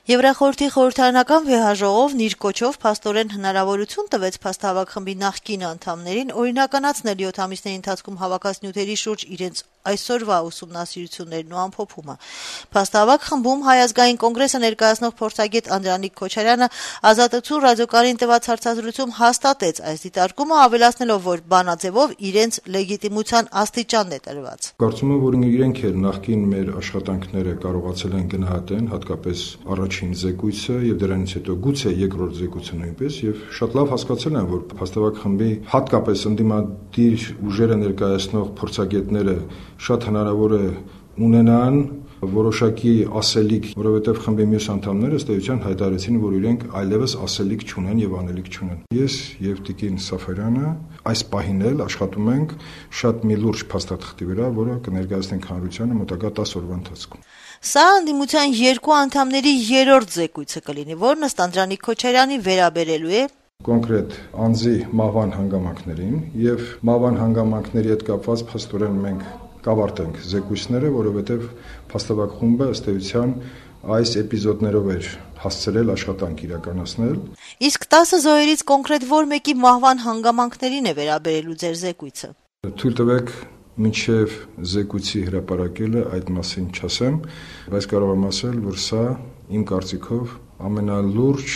Եվրախորհրդի խորհրդարանական վեհաժողովն իր կոչով փաստորեն հնարավորություն տվեց փաստահավաք խմբի նախկին անդամներին օրինականացնել 7 ամիսների ընթացքում հավաքած նյութերի շուրջ իրենց այսօրվա ուսումնասիրություններն ու ամփոփումը։ Փաստահավաք խմբում Հայ ազգային կոնգրեսը ներկայացնող փորձագետ Անդրանիկ Քոչարյանը Ազատություն ռադիոկայանին տված հարցազրույցում հաստատեց այս դիտարկումը, ավելացնելով, որ բանաձևով իրենց լեգիտիմության աստիճանն է տրված։ Կարծում եմ, որ իրենք էլ նախկին մեր աշխատանքները կարողացել են գնահատեն, հատկապես առաջին զեկույցը եւ դրանից հետո գուցե երկրորդ զեկույցը նույնպես, եւ շատ լավ հասկացել են, որ փաստահավաք խմբի հատկապես ընդդիմադիր ուժերը ներկայացնող փորձագետները շատ հնարավոր է ունենան որոշակի ասելիք, որովհետև խմբի մյուս անդամները ըստ էության հայտարարեցին, որ իրենք այլևս ասելիք չունեն եւ անելիք չունեն։ Ես եւ Տիկին Սաֆարյանը այս պահին էլ աշխատում ենք շատ մի լուրջ փաստաթղթի վրա, որը կներկայացնենք հանրությանը մոտակա 10 օրվա ընթացքում։ Սա անդիմության երկու անդամների երրորդ զեկույցը կլինի, որն ըստ Անդրանիկ Քոչարյանի վերաբերելու է կոնկրետ անձի մահվան հանգամանքներին եւ մահվան հանգամանքների հետ կապված փաստորեն մենք կավարտենք զեկույցները, որովհետեւ փաստահավաք խումբը ըստ էության այս էպիզոդներով էր հասցրել աշխատանք իրականացնել։ Իսկ 10 զոհերից կոնկրետ որ մեկի մահվան հանգամանքներին է վերաբերելու ձեր զեկույցը։ Թույլ տվեք մինչև զեկույցի հրապարակելը այդ մասին չասեմ, բայց կարող եմ ասել, որ սա իմ կարծիքով ամենալուրջ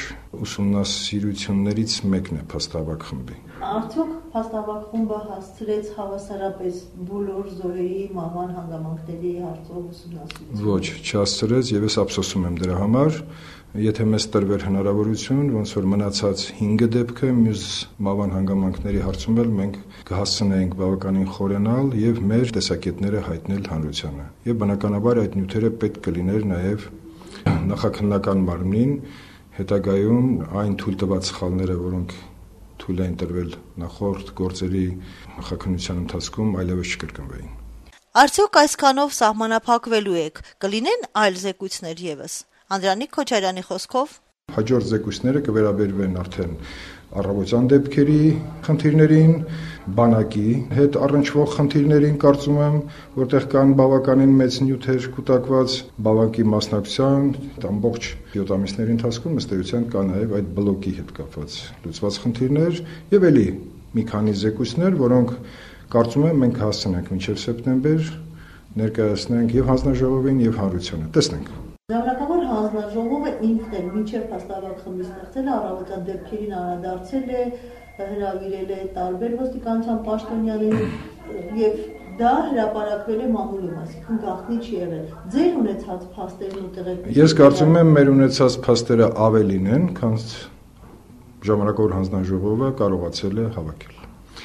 ուսումնասիրություններից մեկն է փաստահավաք խմբի։ Արդյոք փաստահավաք խումբը հասցրեց հավասարապես բոլոր զոհերի մահվան հանգամանքների հարցով ուսումնասիրություն։ Ոչ, չհասցրեց եւ ես ափսոսում եմ դրա համար։ Եթե մեզ տրվեր հնարավորություն, ոնց որ մնացած 5 դեպքը մյուս մահվան հանգամանքների հարցում էլ մենք կհասցնեինք բավականին խորենալ եւ մեր տեսակետները հայտնել հանրությանը։ Եվ բնականաբար այդ նյութերը պետք կլիներ նաեւ նախաքննական մարմնին հետագայում այն թույլ տված սխալները, որոնք թույլ են տրվել նախորդ գործերի նախաքննության ընթացքում, այլևս չկրկնվեին։ Արդյոք այսքանով սահմանափակվելու եք, կլինեն այլ զեկույցներ եւս։ Անդրանիկ Քոչարյանի խոսքով հաջորդ զեկույցները կվերաբերվեն արդեն առավոտյան դեպքերի խնդիրներին, բանակի հետ առնչվող խնդիրներին, կարծում եմ, որտեղ կան բավականին մեծ նյութեր կուտակված բանակի մասնակցության ամբողջ 7 ամիսների ընթացքում ըստ էության կա նաև այդ բլոկի հետ կապված լուծված խնդիրներ եւ էլի մի քանի զեկույցներ, որոնք կարծում եմ մենք հասցնենք մինչև սեպտեմբեր ներկայացնենք եւ հանձնաժողովին եւ հանրությանը։ Տեսնենք։ Ժամանակավոր հանձնաժողովը ինքն էլ մինչև փաստահավաք խմբի ստեղծելը առավոտյան դեպքերին անդրադարձել է, հրավիրել է տարբեր ոստիկանության պաշտոնյաներին եւ դա հրապարակվել է մամուլում, այսինքն գաղտնի չի եղել։ Ձեր ունեցած փաստերն ու տեղեկությունները։ Ես կարծում եմ մեր ունեցած փաստերը ավելին են, քան ժամանակավոր հանձնաժողովը կարողացել է հավաքել։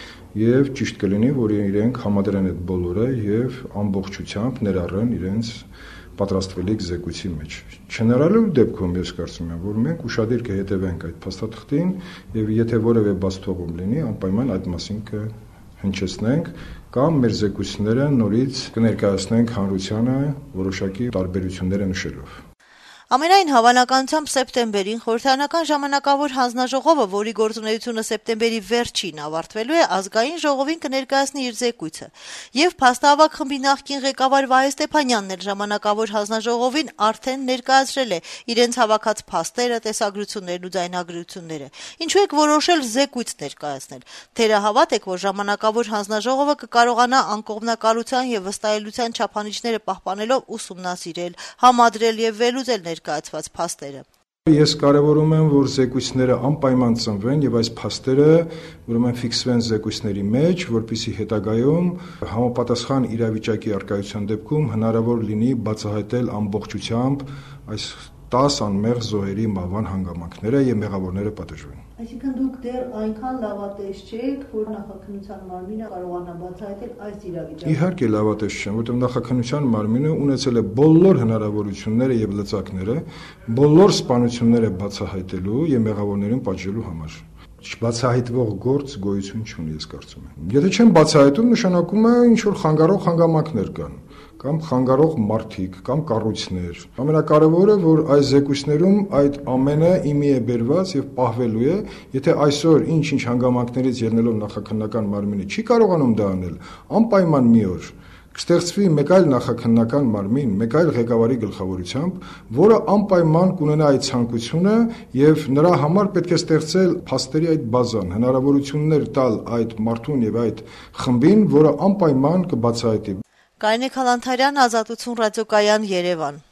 Եվ ճիշտ կլինի, որ իրենք համադրեն այդ բոլորը եւ ամբողջությամբ ներառեն իրենց պատրաստվելիք զեկույցի մեջ։ Չներառելու դեպքում ես կարծում եմ, որ մենք ուշադիր կհետևենք այդ փաստաթղթին եւ եթե որևէ բացթողում լինի, անպայման այդ մասին կհնչեցնենք կամ մեր զեկույցները նորից կներկայացնենք հանրությանը որոշակի տարբերությունները նշելով։ Ամենայն հավանականությամբ սեպտեմբերին խորհրդարանական ժամանակավոր հանձնաժողովը, որի գործունեությունը սեպտեմբերի վերջին ավարտվելու է, ազգային ժողովին կներկայացնի իր զեկույցը։ Եվ փաստահավաք խմբի նախկին ղեկավար Վահե Ստեփանյանն էլ ժամանակավոր հանձնաժողովին արդեն ներկայացրել է իրենց հավաքած փաստերը, տեսագրություններն ու ձայնագրությունները։ Ինչու եք որոշել զեկույց ներկայացնել։ Թերահավատ եք, որ ժամանակավոր հանձնաժողովը կկարողանա անկողմնակալության եւ վստահելիության չափանիշները պահպանելով ուսումնասիրել, համադրել եւ վերլուծել ներկայացված փաստերը։ Ես կարևորում եմ, որ զեկույցները անպայման ծնվեն եւ այս փաստերը ուրեմն ֆիքսվեն զեկույցների մեջ, որպեսզի հետագայում համապատասխան իրավիճակի արկայության դեպքում հնարավոր լինի բացահայտել ամբողջությամբ այս 10 անմեղ զոհերի մահվան հանգամանքները եւ մեղավորները պատժվեն։ Այսինքն դուք դեռ այնքան լավատես չեք, որ նախաքննության մարմինը կարողանա բացահայտել այս իրավիճակը։ Իհարկե լավատես չեմ, որովհետեւ նախաքննության մարմինը ունեցել է բոլոր հնարավորությունները եւ լծակները, բոլոր սպանությունները բացահայտելու եւ մեղավորներին պատժելու համար։ Չբացահայտվող գործ գոյություն չունի, ես կարծում եմ։ Եթե չեն բացահայտում, նշանակում է ինչ որ խանգարող հանգամանքներ կան, կամ խանգարող մարդիկ, կամ կառույցներ։ Ամենակարևորը, որ այս զեկույցներում այդ ամենը իմի է բերված եւ պահվելու է, եթե այսօր ինչ հանգամանքներից ելնելով նախաքննական մարմինը չի կարողանում դա անել, անպայման մի օր կստեղծվի մեկ այլ նախաքննական մարմին, մեկ այլ ղեկավարի գլխավորությամբ, որը անպայման կունենա այդ ցանկությունը եւ նրա համար պետք է ստեղծել փաստերի այդ բազան, հնարավորություններ տալ այդ մարդուն եւ այդ խմբին, որը անպայման կբացահայտի։ Կարինե Քալանթարյան, Ազատություն ռադիոկայան, Երևան։